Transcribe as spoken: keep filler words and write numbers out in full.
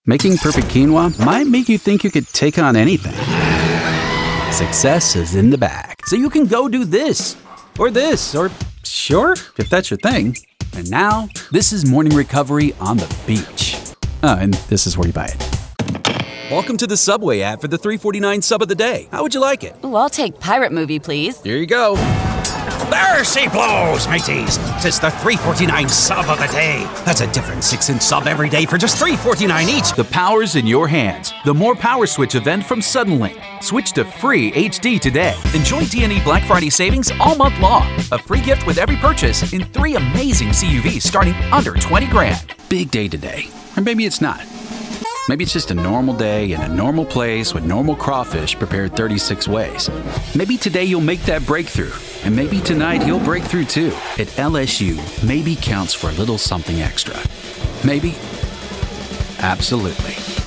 Making perfect quinoa might make you think you could take on anything. Success is in the bag. So you can go do this, or this, or sure, if that's your thing. And now, this is morning recovery on the beach. Oh, and this is where you buy it. Welcome to the Subway ad for the three forty-nine sub of the day. How would you like it? Ooh, I'll take Pirate Movie, please. Here you go. There she blows, mateys. It's the three forty-nine sub of the day. That's a different six-inch sub every day for just three forty-nine each. The power's in your hands. The More Power Switch event from Suddenlink. Switch to free H D today. Enjoy D and E Black Friday savings all month long. A free gift with every purchase in three amazing C U Vs starting under twenty grand. Big day today. Or maybe it's not. Maybe it's just a normal day in a normal place with normal crawfish prepared thirty-six ways. Maybe today you'll make that breakthrough. And maybe tonight he'll break through too. At L S U, maybe counts for a little something extra. Maybe. Absolutely.